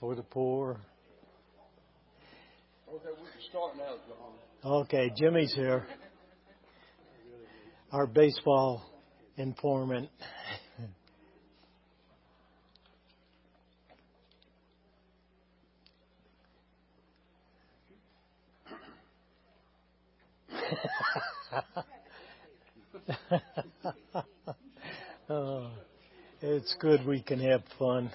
for the poor. Okay, we can start now, John. Okay, Jimmy's here. Our baseball informant. Oh, it's good we can have fun.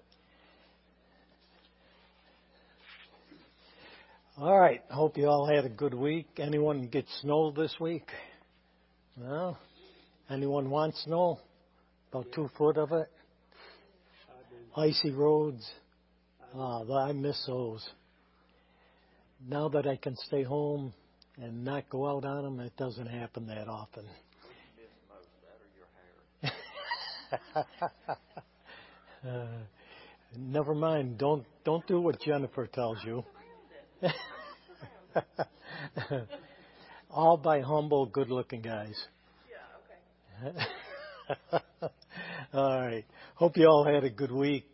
All right. Hope you all had a good week. Anyone get snow this week? No? Anyone want snow? About 2 foot of it? Icy roads? Oh, I miss those. Now that I can stay home and not go out on them, it doesn't happen that often. Never mind. Don't do what Jennifer tells you. All by humble, good-looking guys. Yeah, okay. All right. Hope you all had a good week.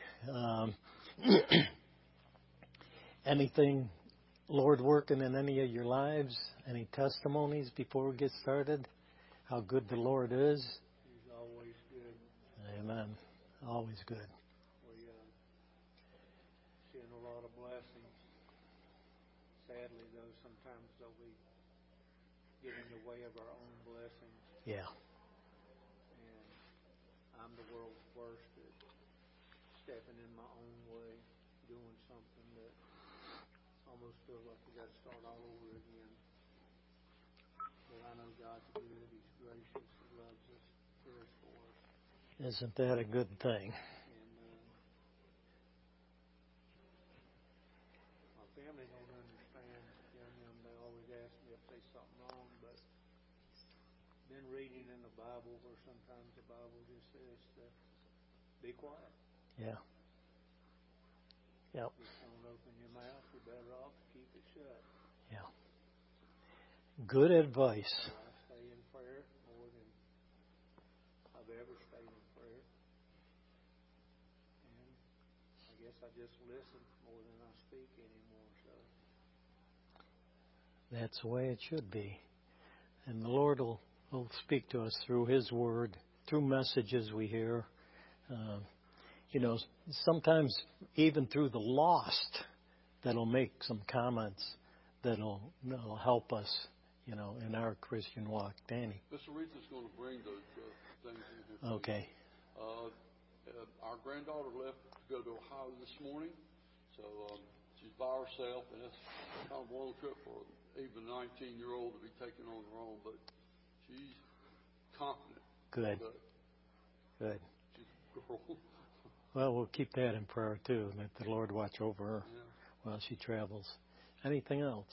Anything, Lord, working in any of your lives? Any testimonies before we get started? How good the Lord is? He's always good. Amen. Always good. We seeing a lot of blessings. Sadly, though, sometimes we get in the way of our own blessings. Yeah. And I'm the world's worst at stepping in my own way, doing something that almost feels like we got to start all over again. But I know God's good. He's gracious. He loves us, cares for us. Isn't that a good thing? And my family don't understand. They always ask me if there's something wrong, but been reading in the Bible where sometimes the Bible just says to be quiet. Yeah. Yep. Just don't open your mouth. You're better off to keep it shut. Yeah. Good advice. So I stay in prayer more than I've ever stayed in prayer. And I guess I just listen more than I speak anymore. So That's the way it should be. And the Lord will speak to us through His Word, through messages we hear. Sometimes even through the lost, that'll make some comments that'll help us, in our Christian walk. Danny. Mr. Reese's going to bring those things in here. Okay. Our granddaughter left to go to Ohio this morning, so she's by herself, and it's kind of a long trip for even a 19-year-old to be taken on her own, but she's confident. Good. Good. She's a girl. Well, we'll keep that in prayer, too, that the Lord watch over her Yeah. while she travels. Anything else?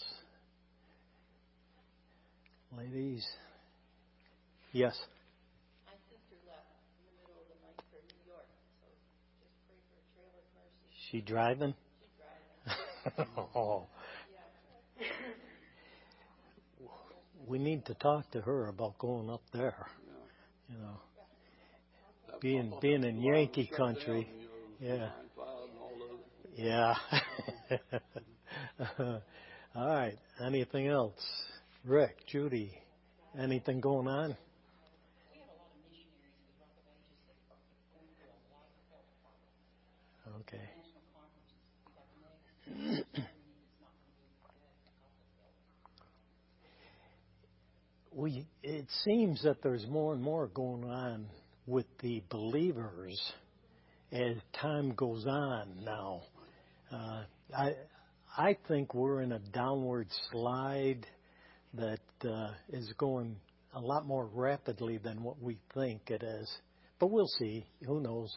Ladies? Yes? My sister left in the middle of the night for New York, so just pray for traveler's mercy. She driving? She's driving. Oh. Yeah. We need to talk to her about going up there. Being in Yankee country. Yeah. Yeah. All right. Anything else? Rick, Judy, anything going on? We have a lot of missionaries with Rock of Ages that are going through a lot of health problems. Okay. National conferences we have next. It's not going to be good because of It seems that there's more and more going on with the believers as time goes on now. I think we're in a downward slide that is going a lot more rapidly than what we think it is. But we'll see. Who knows?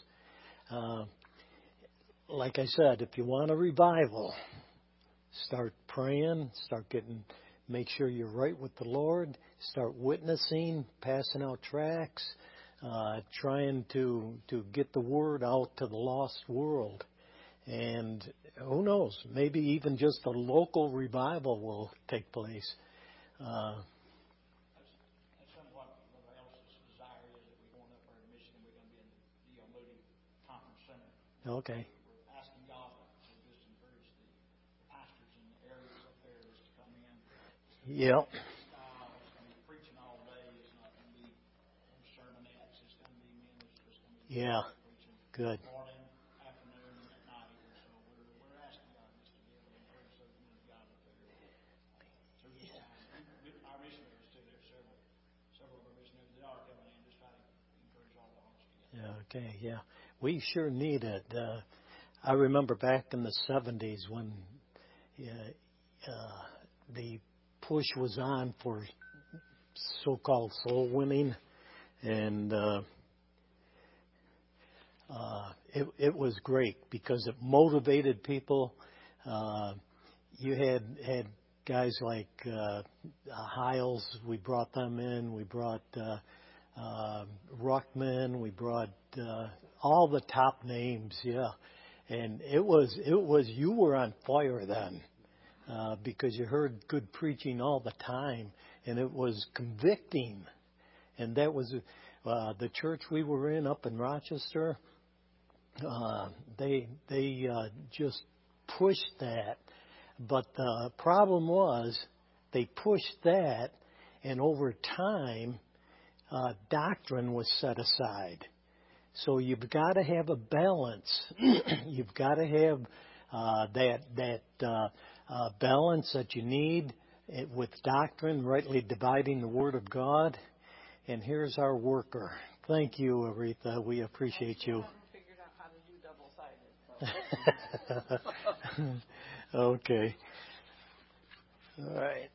Like I said, if you want a revival, start praying, make sure you're right with the Lord, start witnessing, passing out tracts, trying to get the word out to the lost world. And who knows, maybe even just a local revival will take place. That's somewhat what else's desire is that we're going up there in Michigan. We're going to be in the D.L. Moody Conference Center. Okay. We're asking God to Yep. style. It's going to be preaching all day. It's not going to be sermonettes. It's going to be men. It's just going to be Yeah. preaching Good. morning, afternoon, and at night. And so we're asking God just to be able to encourage those men of God up there through this time. Our missionaries too. There's several of our missionaries that are coming in just trying to encourage all the hearts together. Okay. Yeah. We sure need it. I remember back in the 70s when the push was on for so-called soul winning, and it was great because it motivated people. You had guys like Hiles. We brought them in. We brought Ruckman. We brought all the top names. Yeah, and it was you were on fire then. Because you heard good preaching all the time, and it was convicting. And that was the church we were in up in Rochester. They just pushed that, but the problem was they pushed that, and over time, doctrine was set aside. So you've got to have a balance. You've got to have that balance that you need with doctrine, rightly dividing the Word of God. And here's our worker. Thank you, Aretha. We appreciate you. I haven't figured out how to do double-sided. Okay. All right.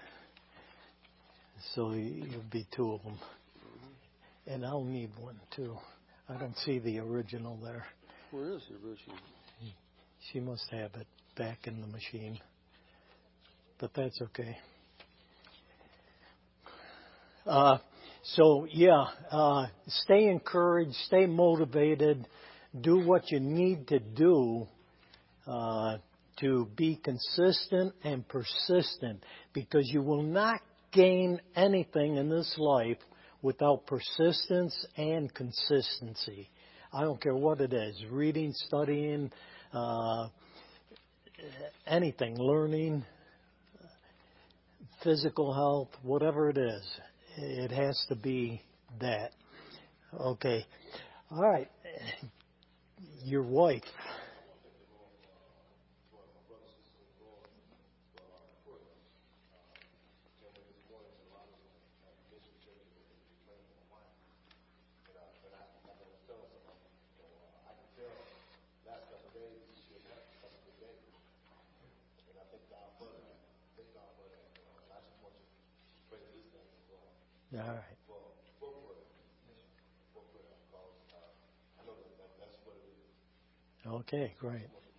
So you'll be two of them. And I'll need one, too. I don't see the original there. Where is the original? She must have it back in the machine. But that's okay. Stay encouraged, stay motivated, do what you need to do to be consistent and persistent, because you will not gain anything in this life without persistence and consistency. I don't care what it is, reading, studying, anything, learning, physical health, whatever it is. It has to be that. Okay. All right. Your wife. All right. Okay, great.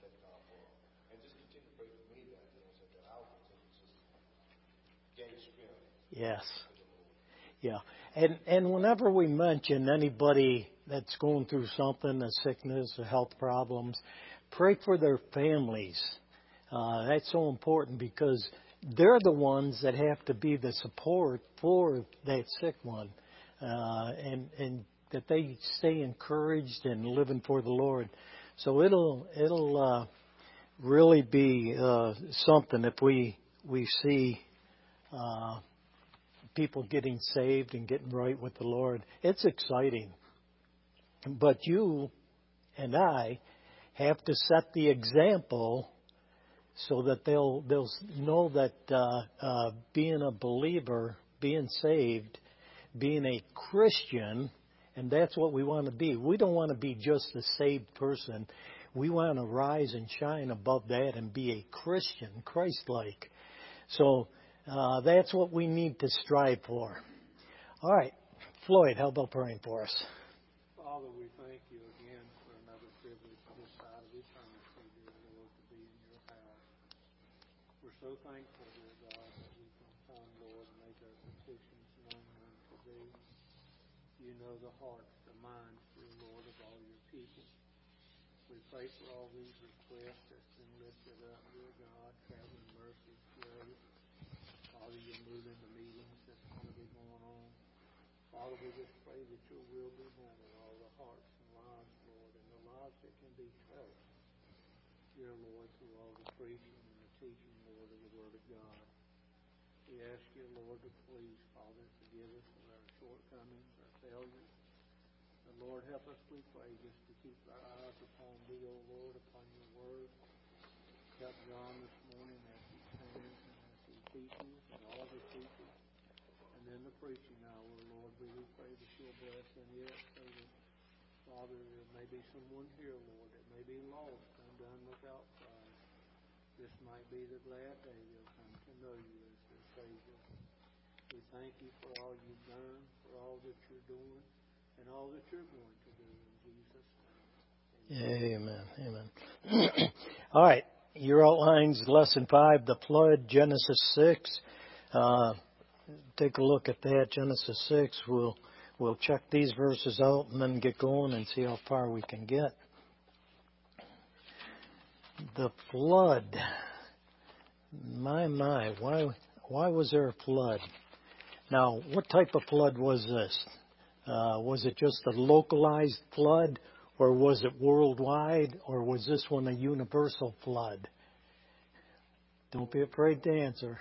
Yes. Yeah. And whenever we mention anybody that's going through something, a sickness, a health problems, pray for their families. That's so important because they're the ones that have to be the support for that sick one, and that they stay encouraged and living for the Lord. So it'll really be something if we see people getting saved and getting right with the Lord. It's exciting. But you and I have to set the example so that they'll know that being a believer, being saved, being a Christian, and that's what we want to be. We don't want to be just a saved person. We want to rise and shine above that and be a Christian, Christ-like. So that's what we need to strive for. All right. Floyd, how about praying for us? Father, we thank you again for another privilege this side of eternity, dear Lord, to be in your house. We're so thankful, dear God, that we can come, Lord, and make our petitions known unto thee. You know the hearts, the minds, dear Lord, of all your people. We pray for all these requests that's been lifted up, dear God, traveling mercies, grace. Father, you're moving the meetings that's going to be going on. Father, we just pray that your will be done in all the hearts and lives, Lord, and the lives that can be touched, dear Lord, through all the preaching and the teaching, Lord, of the Word of God. We ask you, Lord, to please, Father, forgive us of our shortcomings, our failures. And Lord, help us, we pray, just to keep our eyes upon Thee, O Lord, upon Your Word. Help John this morning as he sings and as he teaches, and all the teachers. And then the preaching hour, Lord, we do pray that You'll bless in it, so that, Father, there may be someone here, Lord, that may be lost, undone without Christ. This might be the glad day they'll come to know You as their Savior. We thank You for all You've done, for all that You're doing, and all that You're going to do in Jesus' name. Amen. Amen. All right. Your outlines, Lesson 5, the flood, Genesis 6. Take a look at that, Genesis 6. We'll check these verses out and then get going and see how far we can get. The flood. My, why was there a flood? Now, what type of flood was this? Was it just a localized flood, or was it worldwide, or was this one a universal flood? Don't be afraid to answer.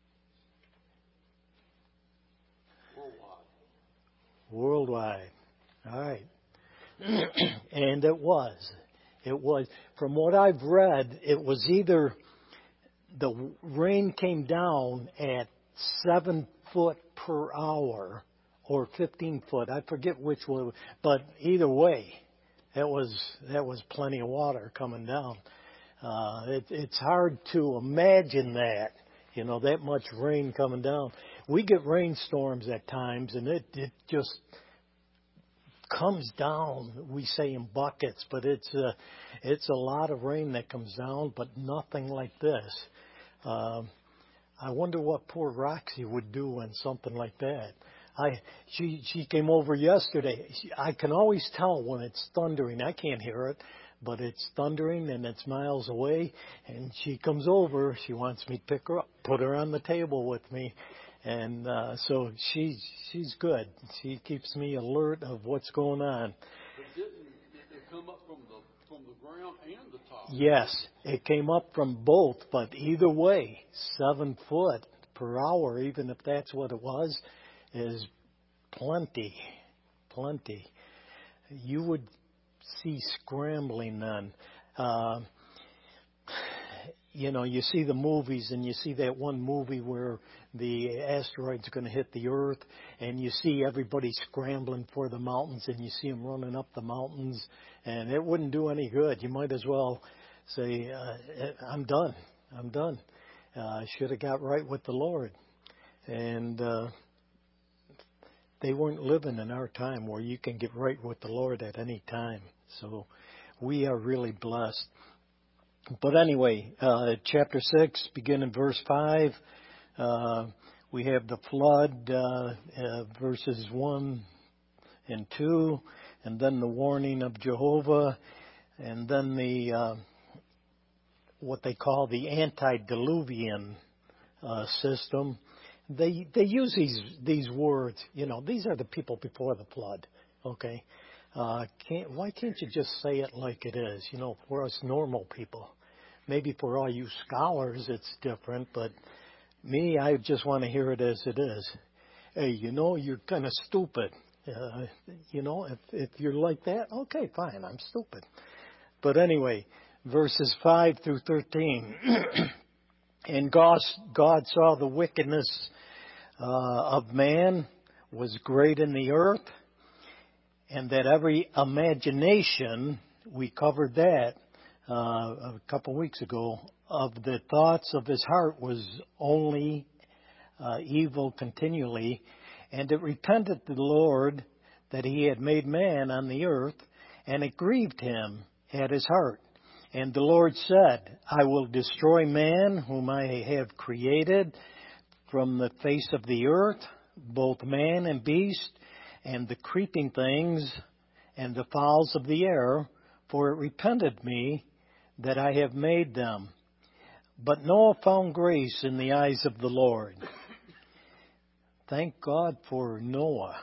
Worldwide. All right. And it was. From what I've read, it was either the rain came down at 7 foot per hour or 15 foot. I forget which one, but either way, that was plenty of water coming down. It's hard to imagine that, that much rain coming down. We get rainstorms at times, and it just comes down. We say in buckets, but it's a lot of rain that comes down, but nothing like this. I wonder what poor Roxy would do when something like that. She came over yesterday. I can always tell when it's thundering. I can't hear it, but it's thundering and it's miles away. And she comes over. She wants me to pick her up, put her on the table with me. And so she's good. She keeps me alert of what's going on. But didn't it come up from the ground and the top? Yes, it came up from both, but either way, 7 foot per hour, even if that's what it was, is plenty. You would see scrambling then. You see the movies, and you see that one movie where the asteroid's going to hit the Earth, and you see everybody scrambling for the mountains, and you see them running up the mountains, and it wouldn't do any good. You might as well say, I'm done. I should have got right with the Lord. And they weren't living in our time where you can get right with the Lord at any time. So we are really blessed. But anyway, chapter 6, beginning verse 5, we have the flood, verses 1 and 2, and then the warning of Jehovah, and then the what they call the antediluvian system. They use these words. These are the people before the flood. Okay. Why can't you just say it like it is? For us normal people. Maybe for all you scholars it's different, but me, I just want to hear it as it is. Hey, you're kind of stupid. If you're like that, okay, fine, I'm stupid. But anyway, verses 5 through 13. And God saw the wickedness of man was great in the earth, and that every imagination, we covered that a couple weeks ago, of the thoughts of his heart was only evil continually, and it repented the Lord that he had made man on the earth, and it grieved him at his heart. And the Lord said, I will destroy man whom I have created from the face of the earth, both man and beast, and the creeping things, and the fowls of the air, for it repented me that I have made them. But Noah found grace in the eyes of the Lord. Thank God for Noah.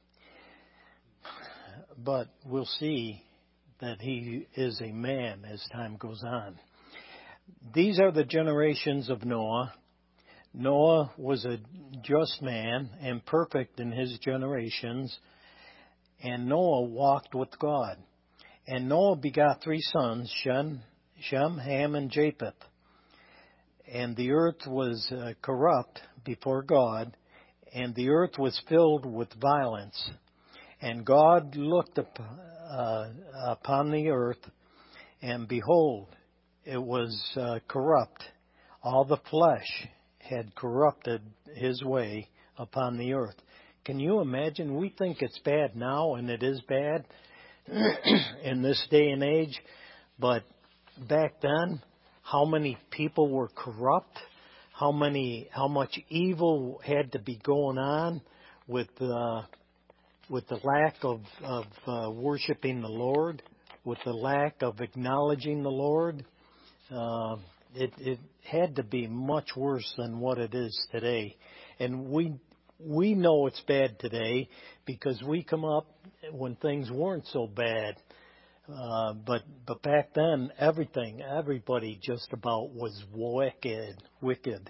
But we'll see that he is a man as time goes on. These are the generations of Noah. Noah was a just man and perfect in his generations, and Noah walked with God. And Noah begot 3 sons, Shem, Ham, and Japheth. And the earth was corrupt before God, and the earth was filled with violence. And God looked upon the earth, and behold, it was corrupt. All the flesh had corrupted his way upon the earth. Can you imagine? We think it's bad now, and it is bad in this day and age. But back then, how many people were corrupt? How much evil had to be going on with the lack of worshiping the Lord, with the lack of acknowledging the Lord. It had to be much worse than what it is today. And we know it's bad today because we come up when things weren't so bad. But back then, everybody just about was wicked.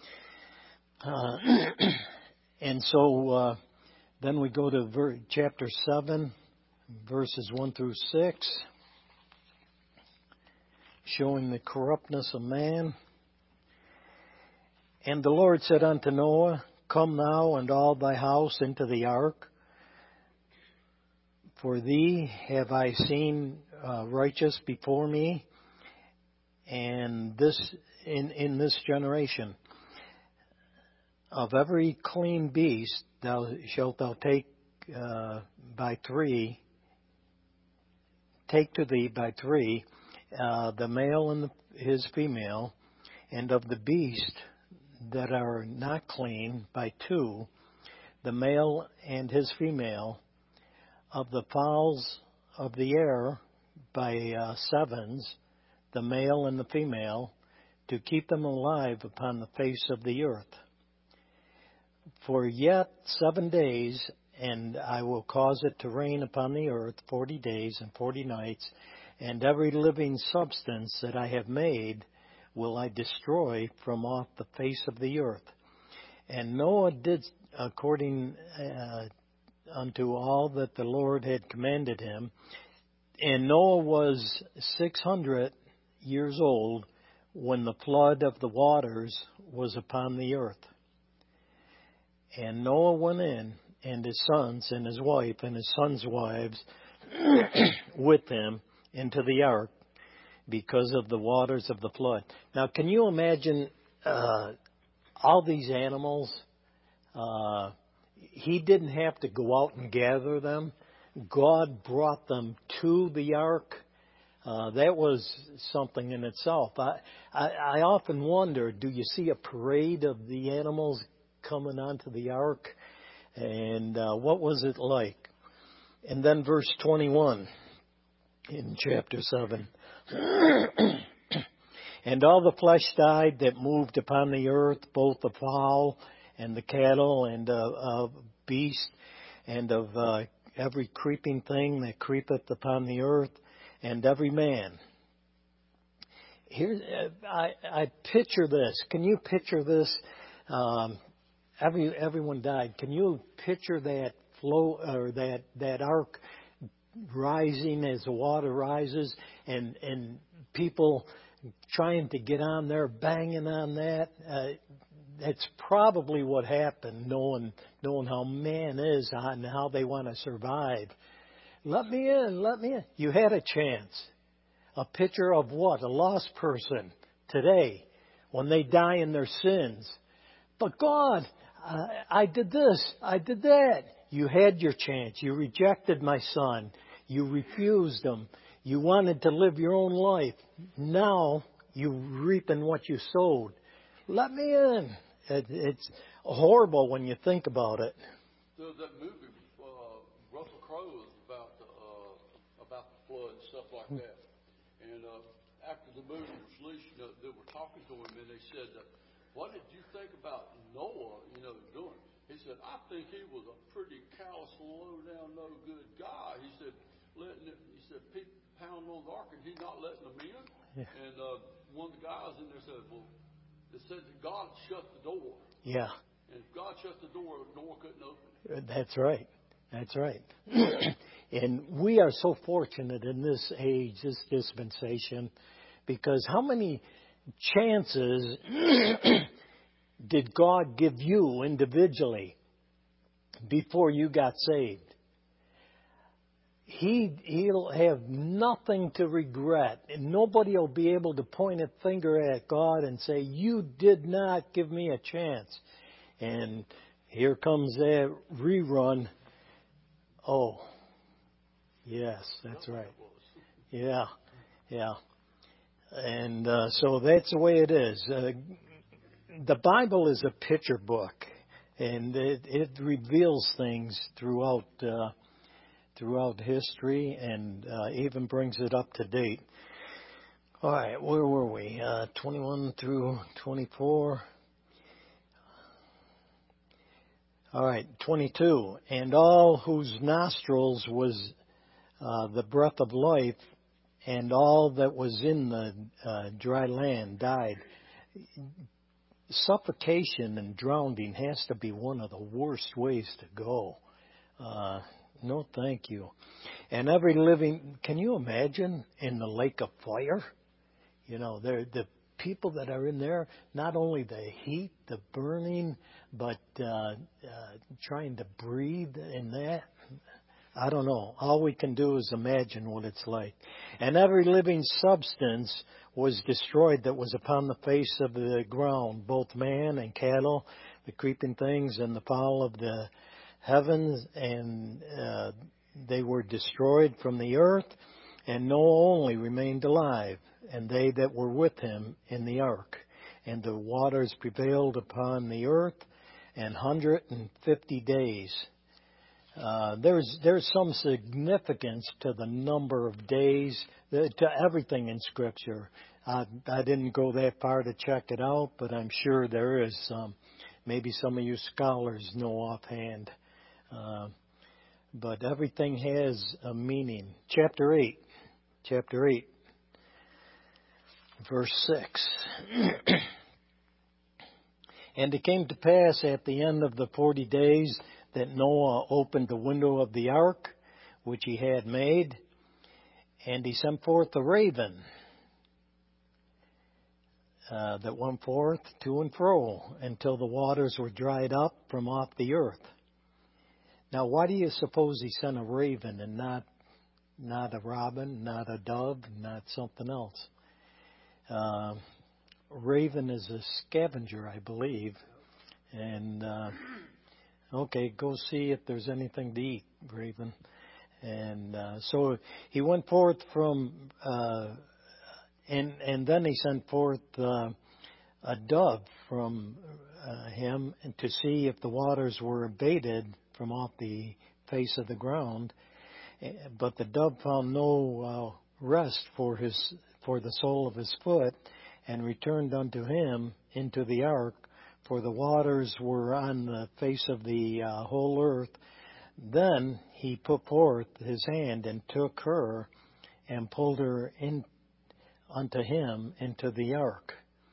And so then we go to chapter 7, verses 1 through 6, showing the corruptness of man. And the Lord said unto Noah, Come thou and all thy house into the ark, for thee have I seen righteous before me, and this in this generation. Of every clean beast shalt thou take to thee by 3, the male and his female, and of the beast that are not clean by 2, the male and his female, of the fowls of the air by 7s, the male and the female, to keep them alive upon the face of the earth. For yet 7 days, and I will cause it to rain upon the earth 40 days and 40 nights, and every living substance that I have made will I destroy from off the face of the earth. And Noah did according unto all that the Lord had commanded him. And Noah was 600 years old when the flood of the waters was upon the earth. And Noah went in, and his sons, and his wife, and his sons' wives with him into the ark, because of the waters of the flood. Now, can you imagine all these animals? He didn't have to go out and gather them. God brought them to the ark. That was something in itself. I often wonder, do you see a parade of the animals coming onto the ark? And what was it like? And then verse 21 in chapter 7. And all the flesh died that moved upon the earth, both the fowl and the cattle and of beast, and of every creeping thing that creepeth upon the earth, and every man. Here, I picture this. Can you picture this? Everyone died. Can you picture that flow, or that ark rising as the water rises, and people trying to get on there, banging on that? That's probably what happened, knowing how man is and how they want to survive. Let me in. You had a chance. A picture of what? A lost person today when they die in their sins. But God, I did this, I did that. You had your chance. You rejected my son. You refused him. You wanted to live your own life. Now you're reaping what you sowed. Let me in. It's horrible when you think about it. That movie, Russell Crowe, is about the flood and stuff like that. And after the movie was released, they were talking to him, and they said, "What did you think about Noah? Doing?" He said, "I think he was a pretty callous, low down, no good guy." He said, "People pounding on the ark, and he not letting them in." Yeah. And one of the guys in there said, "Well, it's said that God shut the door. Yeah. And if God shut the door couldn't open. That's right. That's right. And we are so fortunate in this age, this dispensation, because how many chances did God give you individually before you got saved? He'll have nothing to regret, and nobody will be able to point a finger at God and say, you did not give me a chance. And here comes that rerun. Oh, yes, that's right. Yeah, yeah. And so that's the way it is. The Bible is a picture book, and it reveals things throughout history, and even brings it up to date. All right, where were we? 21 through 24. All right, 22. And all whose nostrils was the breath of life, and all that was in the dry land died. Suffocation and drowning has to be one of the worst ways to go. No, thank you. And every living, can you imagine in the lake of fire? You know, the people that are in there, not only the heat, the burning, but trying to breathe in that. I don't know. All we can do is imagine what it's like. And every living substance was destroyed that was upon the face of the ground, both man and cattle, the creeping things and the fowl of the heavens, and they were destroyed from the earth, and Noah only remained alive, and they that were with him in the ark. And the waters prevailed upon the earth 150 days. There's some significance to the number of days, to everything in Scripture. I didn't go that far to check it out, but I'm sure there is some. Maybe some of you scholars know offhand. But everything has a meaning. Chapter 8, verse 6. And it came to pass at the end of the 40 days that Noah opened the window of the ark, which he had made, and he sent forth a raven that went forth to and fro until the waters were dried up from off the earth. Now, why do you suppose he sent a raven and not a robin, not a dove, not something else? Raven is a scavenger, I believe. And, okay, go see if there's anything to eat, raven. And so he went forth from, and then he sent forth a dove from him to see if the waters were abated from off the face of the ground. But the dove found no rest for the sole of his foot, and returned unto him into the ark, for the waters were on the face of the whole earth. Then he put forth his hand and took her, and pulled her in unto him into the ark.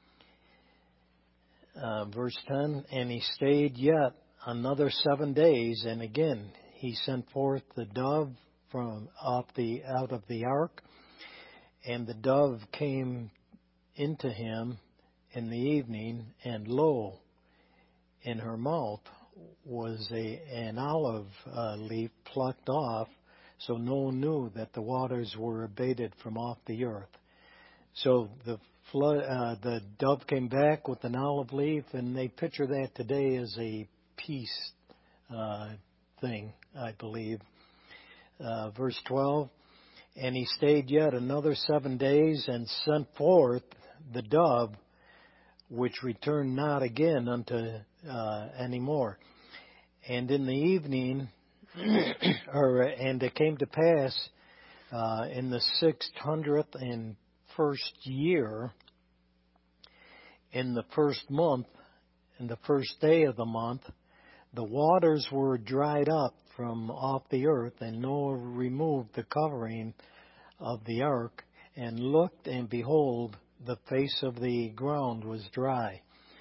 Verse 10, and he stayed yet another 7 days, and again he sent forth the dove from out of the ark, and the dove came into him in the evening, and lo, in her mouth was an olive leaf plucked off, so no one knew that the waters were abated from off the earth. So the dove came back with an olive leaf, and they picture that today as a peace thing, I believe. Verse 12, and he stayed yet another 7 days, and sent forth the dove, which returned not again unto any more. And in the evening, and it came to pass in the 601st year, in the first month, in the first day of the month, the waters were dried up from off the earth, and Noah removed the covering of the ark, and looked, and behold, the face of the ground was dry.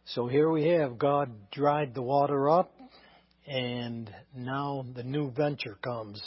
So here we have God dried the water up, and now the new venture comes.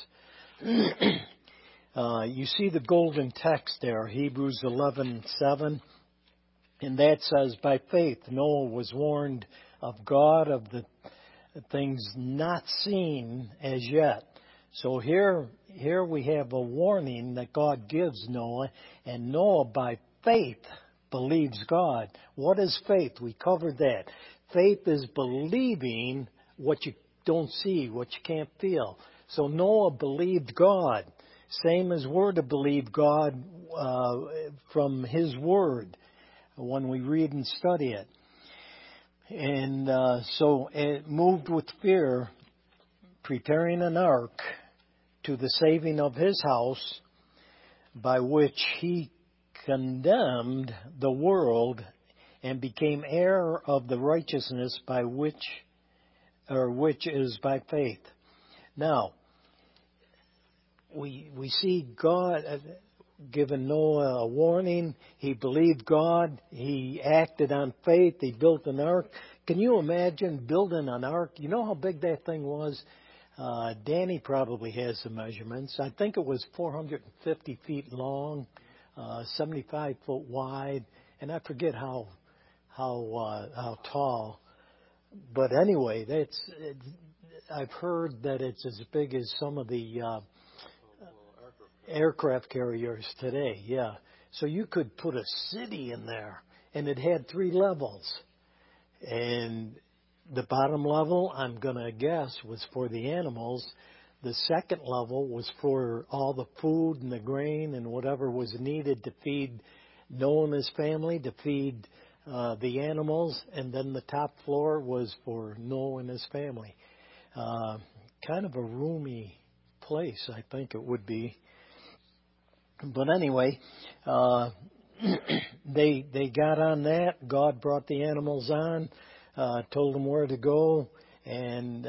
You see the golden text there, Hebrews 11:7, and that says, by faith Noah was warned of God of the things not seen as yet. So here we have a warning that God gives Noah, and Noah by faith believes God. What is faith? We covered that. Faith is believing what you don't see, what you can't feel. So Noah believed God. Same as we're to believe God from His Word when we read and study it. And so it moved with fear, preparing an ark to the saving of his house, by which he condemned the world and became heir of the righteousness by which is by faith. Now, we see God giving Noah a warning. He believed God. He acted on faith. He built an ark. Can you imagine building an ark? You know how big that thing was? Danny probably has the measurements. I think it was 450 feet long, 75 foot wide, and I forget how tall. But anyway, I've heard that it's as big as some of the aircraft carriers today. Yeah, so you could put a city in there, and it had 3 levels, and the bottom level, I'm going to guess, was for the animals. The second level was for all the food and the grain and whatever was needed to feed Noah and his family, to feed the animals. And then the top floor was for Noah and his family. Kind of a roomy place, I think it would be. But anyway, they got on that. God brought the animals on. Told them where to go, and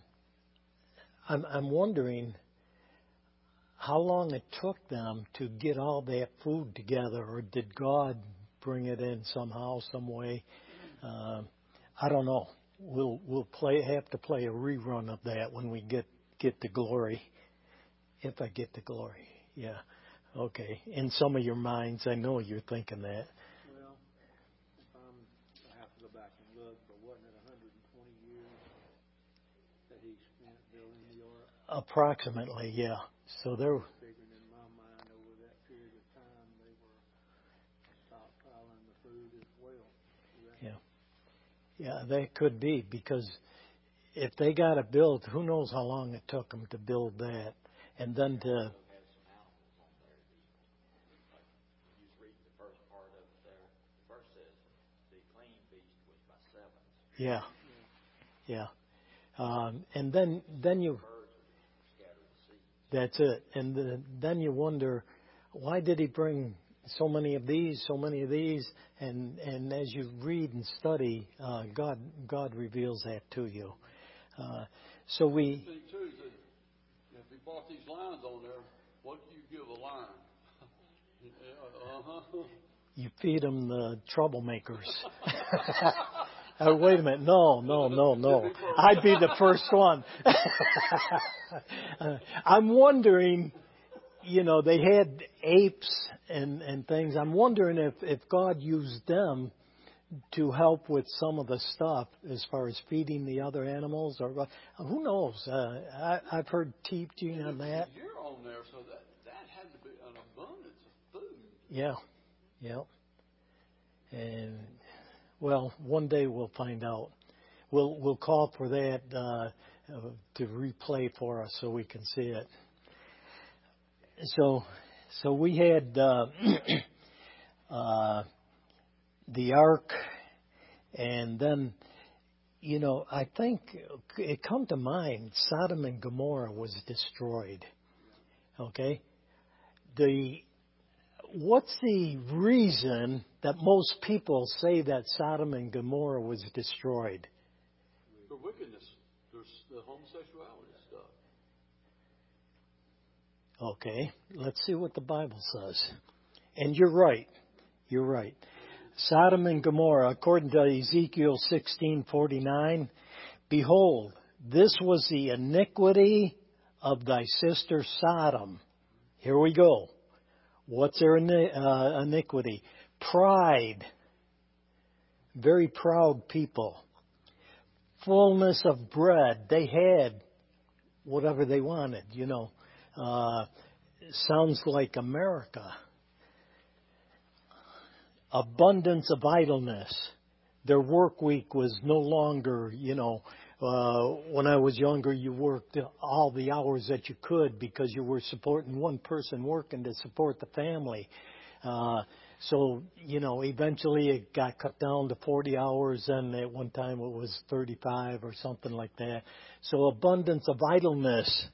I'm wondering how long it took them to get all that food together, or did God bring it in somehow, some way? I don't know. We'll have to play a rerun of that when we get to glory, if I get to glory. Yeah, okay. In some of your minds, I know you're thinking that. Well, if I have to go back and look, but wasn't it 120 years that he spent building the ark? Approximately, yeah. So there. Figuring in my mind over that period of time they were stockpiling the food as well. Yeah. Yeah, that could be, because if they got it built, who knows how long it took them to build that, and then to. Yeah, yeah, and then you. That's it, and then you wonder, why did he bring so many of these, and as you read and study, God reveals that to you. So we. The thing too is that if he brought these lines on there, what do you give a line? You feed them the troublemakers. Wait a minute. No. I'd be the first one. I'm wondering, they had apes and things. I'm wondering if God used them to help with some of the stuff as far as feeding the other animals, or who knows? I've heard teaching on that. You're on there, so that had to be an abundance of food. Yeah. And well, one day we'll find out. We'll call for that to replay for us so we can see it. So we had the ark, and then I think it come to mind Sodom and Gomorrah was destroyed. Okay, what's the reason that most people say that Sodom and Gomorrah was destroyed? The wickedness. There's the homosexuality stuff. Okay, let's see what the Bible says. And you're right. Sodom and Gomorrah, according to Ezekiel 16:49, behold, this was the iniquity of thy sister Sodom. Here we go. What's their iniquity? Pride. Very proud people. Fullness of bread. They had whatever they wanted, sounds like America. Abundance of idleness. Their work week was no longer, when I was younger, you worked all the hours that you could because you were supporting one person working to support the family. So, eventually it got cut down to 40 hours, and at one time it was 35 or something like that. So abundance of idleness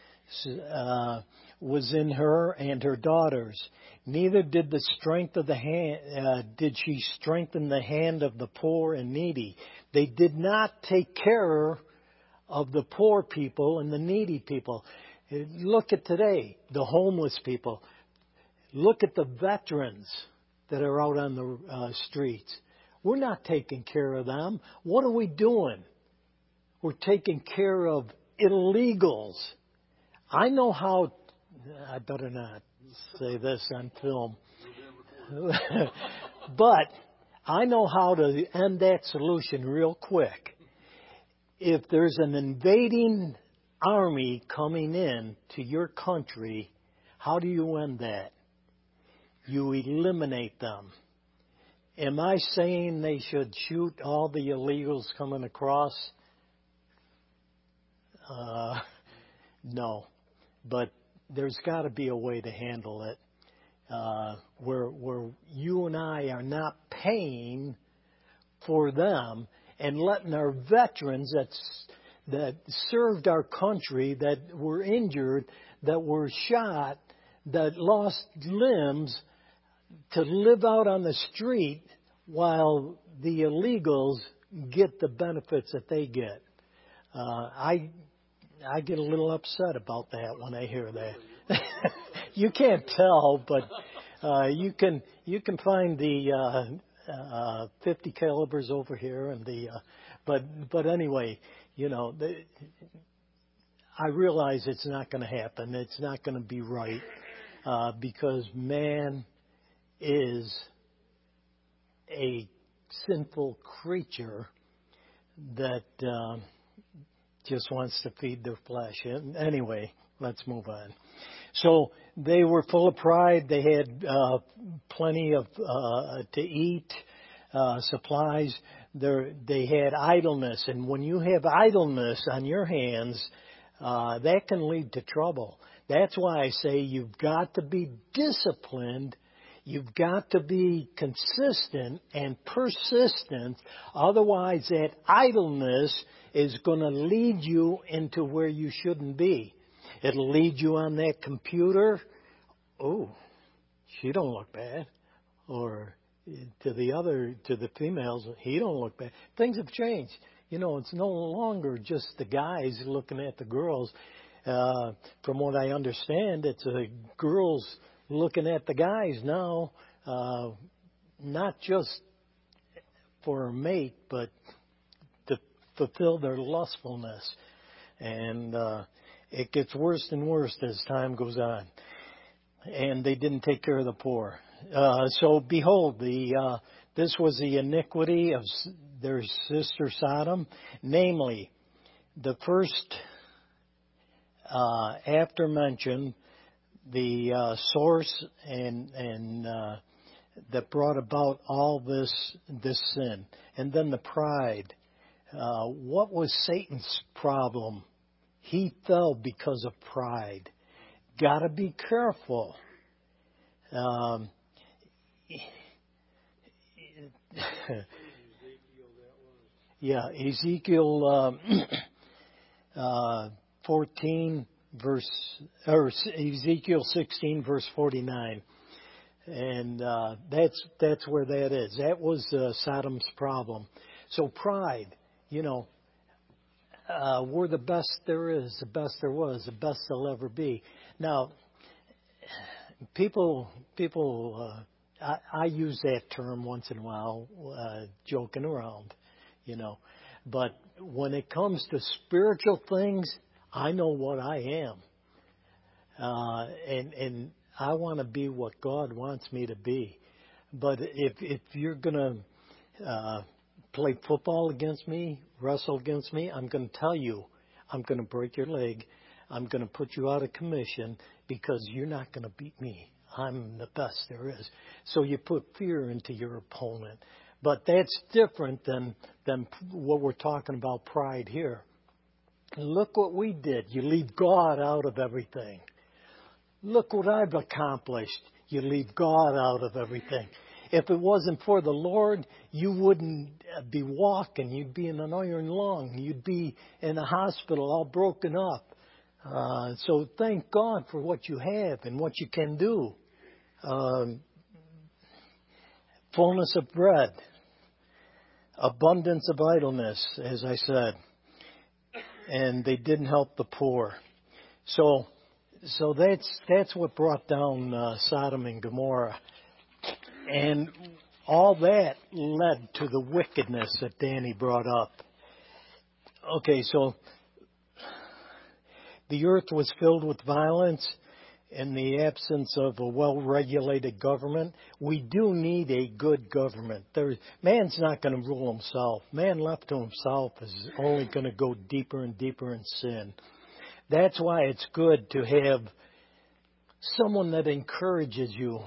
was in her and her daughters. Neither did the strength of the hand, did she strengthen the hand of the poor and needy. They did not take care of the poor people and the needy people. Look at today, the homeless people. Look at the veterans that are out on the streets. We're not taking care of them. What are we doing? We're taking care of illegals. I know how, I better not say this on film, but I know how to end that solution real quick. If there's an invading army coming in to your country, how do you end that? You eliminate them. Am I saying they should shoot all the illegals coming across? No. But there's got to be a way to handle it where you and I are not paying for them and letting our veterans that served our country, that were injured, that were shot, that lost limbs, to live out on the street while the illegals get the benefits that they get. I get a little upset about that when I hear that. You can't tell, but you can find the 50 calibers over here, and but anyway, I realize it's not going to happen. It's not going to be right because man is a sinful creature that just wants to feed their flesh. And anyway, let's move on. So they were full of pride. They had plenty of to eat, supplies. They had idleness. And when you have idleness on your hands, that can lead to trouble. That's why I say you've got to be disciplined. You've got to be consistent and persistent. Otherwise, that idleness is going to lead you into where you shouldn't be. It'll lead you on that computer. Oh, she don't look bad. Or to the females, he don't look bad. Things have changed. It's no longer just the guys looking at the girls. From what I understand, it's the girls looking at the guys now, not just for a mate, but to fulfill their lustfulness. And it gets worse and worse as time goes on. And they didn't take care of the poor. So behold, this was the iniquity of their sister Sodom, namely, the first, after mentioned, the source and that brought about all this sin, and then the pride. What was Satan's problem? He fell because of pride. Got to be careful. Yeah, Ezekiel 14 verse, or Ezekiel 16 verse 49, and that's where that is. That was Sodom's problem. So pride, we're the best there is, the best there was, the best there'll ever be. Now, people I use that term once in a while, joking around, you know. But when it comes to spiritual things, I know what I am. And I want to be what God wants me to be. But if you're going to play football against me, wrestle against me, I'm going to tell you, I'm going to break your leg. I'm going to put you out of commission because you're not going to beat me. I'm the best there is. So you put fear into your opponent. But that's different than what we're talking about pride here. Look what we did. You leave God out of everything. Look what I've accomplished. You leave God out of everything. If it wasn't for the Lord, you wouldn't be walking. You'd be in an iron lung. You'd be in a hospital all broken up. So thank God for what you have and what you can do. Fullness of bread. Abundance of idleness, as I said. And they didn't help the poor. So that's what brought down Sodom and Gomorrah. And all that led to the wickedness that Danny brought up. Okay, so the earth was filled with violence in the absence of a well-regulated government. We do need a good government. Man's not going to rule himself. Man left to himself is only going to go deeper and deeper in sin. That's why it's good to have someone that encourages you.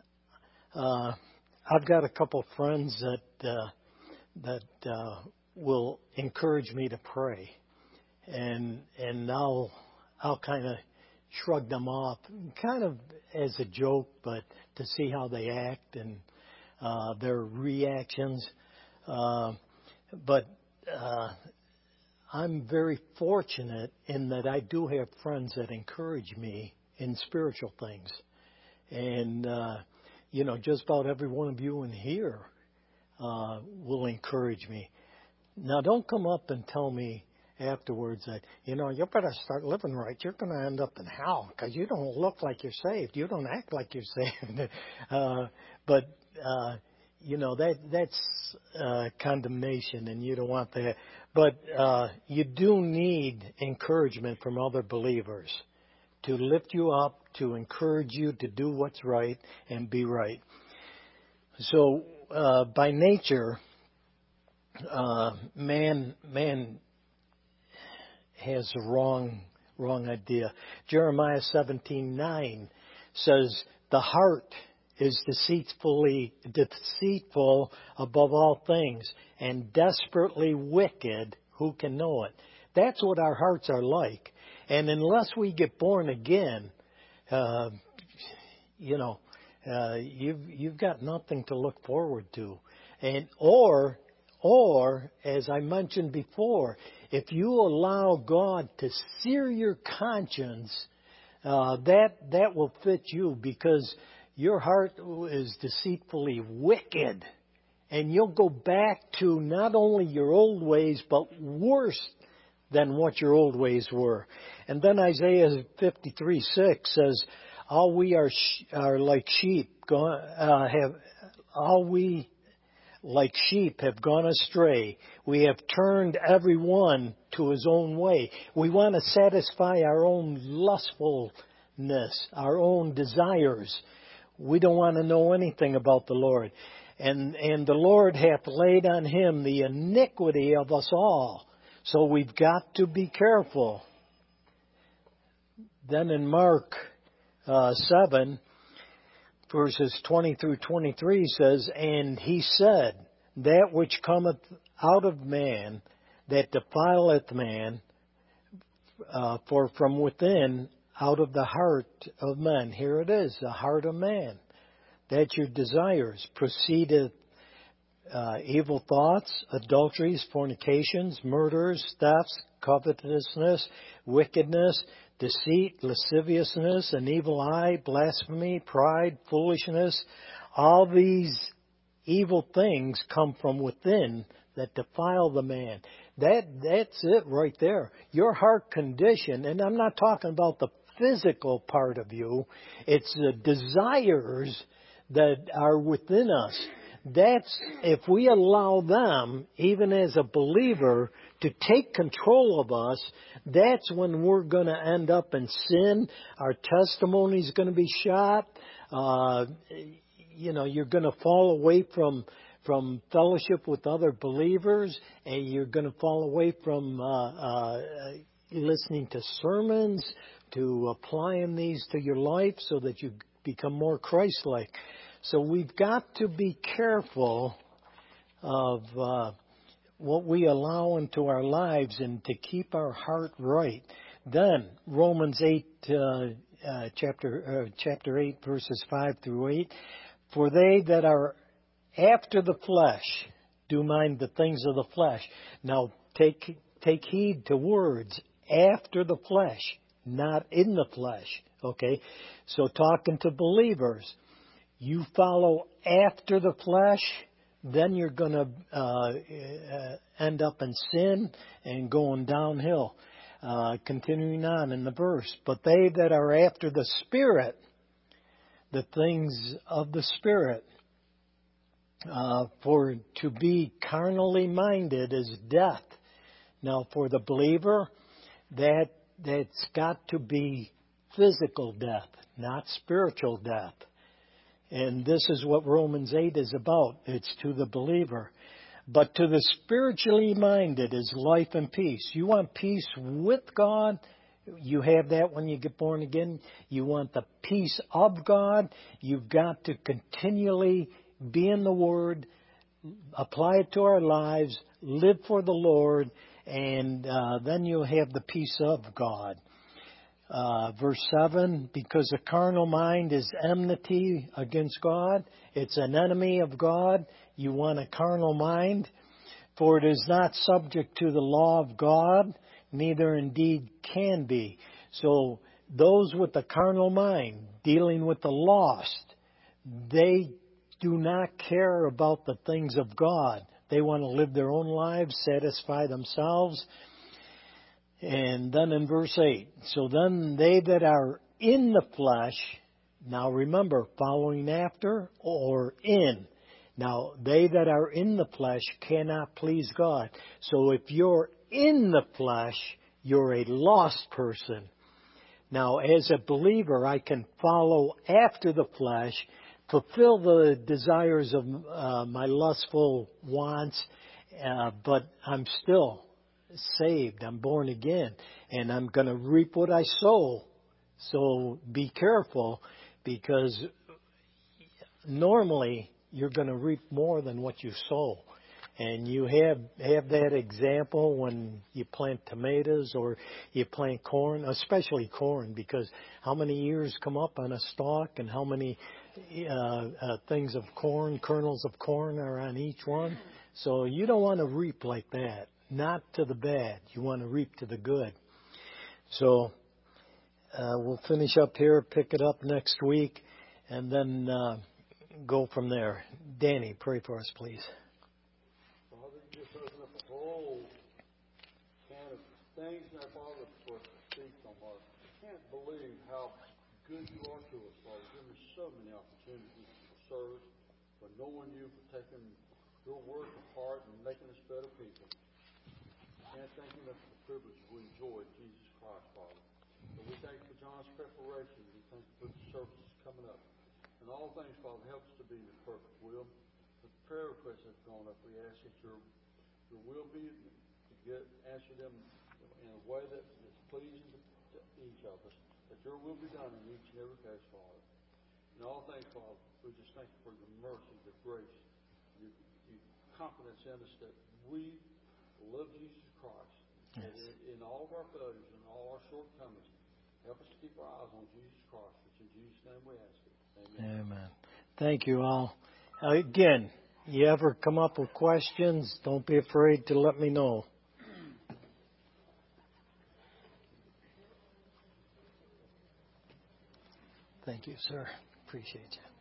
I've got a couple friends that will encourage me to pray, and I'll kind of shrug them off, kind of as a joke, but to see how they act and their reactions. But I'm very fortunate in that I do have friends that encourage me in spiritual things, and just about every one of you in here will encourage me. Now, don't come up and tell me afterwards that, you better start living right. You're going to end up in hell because you don't look like you're saved. You don't act like you're saved. That's condemnation, and you don't want that. But you do need encouragement from other believers to lift you up, to encourage you to do what's right and be right. So by nature, man has a wrong idea. Jeremiah 17:9 says, "The heart is deceitful above all things and desperately wicked. Who can know it?" That's what our hearts are like. And unless we get born again, you've got nothing to look forward to. And or as I mentioned before, if you allow God to sear your conscience, that will fit you, because your heart is deceitfully wicked. And you'll go back to not only your old ways, but worse than what your old ways were. And then Isaiah 53:6 says, "All we are like sheep, like sheep have gone astray. We have turned every one to his own way." We want to satisfy our own lustfulness, our own desires. We don't want to know anything about the Lord. And the Lord hath laid on him the iniquity of us all. So we've got to be careful. Then in Mark 7, verses 20 through 23 says, "And he said, that which cometh out of man, that defileth man, for from within, out of the heart of man," here it is, the heart of man, "that your desires proceedeth evil thoughts, adulteries, fornications, murders, thefts, covetousness, wickedness, deceit, lasciviousness, an evil eye, blasphemy, pride, foolishness. All these evil things come from within that defile the man." That's it right there. Your heart condition, and I'm not talking about the physical part of you. It's the desires that are within us. That's, if we allow them, even as a believer, to take control of us, that's when we're going to end up in sin. Our testimony's going to be shot. You're going to fall away from fellowship with other believers, and you're going to fall away from listening to sermons, to applying these to your life so that you become more Christ-like. So we've got to be careful of what we allow into our lives and to keep our heart right. Then Romans 8, chapter 8, verses 5 through 8. For they that are after the flesh do mind the things of the flesh. Now take heed to words. After the flesh, not in the flesh. Okay? So talking to believers, you follow after the flesh, then you're going to end up in sin and going downhill. Continuing on in the verse. But they that are after the Spirit, the things of the Spirit, for to be carnally minded is death. Now for the believer, that's got to be physical death, not spiritual death. And this is what Romans 8 is about. It's to the believer. But to the spiritually minded is life and peace. You want peace with God? You have that when you get born again. You want the peace of God? You've got to continually be in the Word, apply it to our lives, live for the Lord, and then you'll have the peace of God. Verse 7, because the carnal mind is enmity against God. It's an enemy of God. You want a carnal mind. For it is not subject to the law of God, neither indeed can be. So those with the carnal mind, dealing with the lost, they do not care about the things of God. They want to live their own lives, satisfy themselves. And then in verse 8, so then they that are in the flesh, now remember, following after or in. Now, they that are in the flesh cannot please God. So if you're in the flesh, you're a lost person. Now, as a believer, I can follow after the flesh, fulfill the desires of my lustful wants, but I'm still saved. I'm born again, and I'm going to reap what I sow. So be careful, because normally you're going to reap more than what you sow. And you have that example when you plant tomatoes or you plant corn, especially corn, because how many ears come up on a stalk and how many things of corn, kernels of corn are on each one. So you don't want to reap like that. Not to the bad. You want to reap to the good. So we'll finish up here, pick it up next week, and then go from there. Danny, pray for us, please. Father, you just open up a whole can of things now, Father, for us to speak on, Father. I can't believe how good you are to us, Father. Give us so many opportunities to serve, for knowing you, for taking your word to heart and making us better people. And thank you for the privilege we enjoy Jesus Christ, Father. So we thank you for John's preparation. We thank you for the services coming up. And all things, Father, help us to be in your perfect will. The prayer requests have gone up. We ask that your will be to answer them in a way that is pleasing to each of us. That your will be done in each and every case, Father. In all things, Father, we just thank you for your mercy, your grace, your confidence in us that we love Jesus Christ. Yes. And in all of our failures and all our shortcomings, help us to keep our eyes on Jesus Christ, which in Jesus' name we ask it. Amen. Amen. Thank you all. Again, you ever come up with questions, don't be afraid to let me know. Thank you, sir. Appreciate you.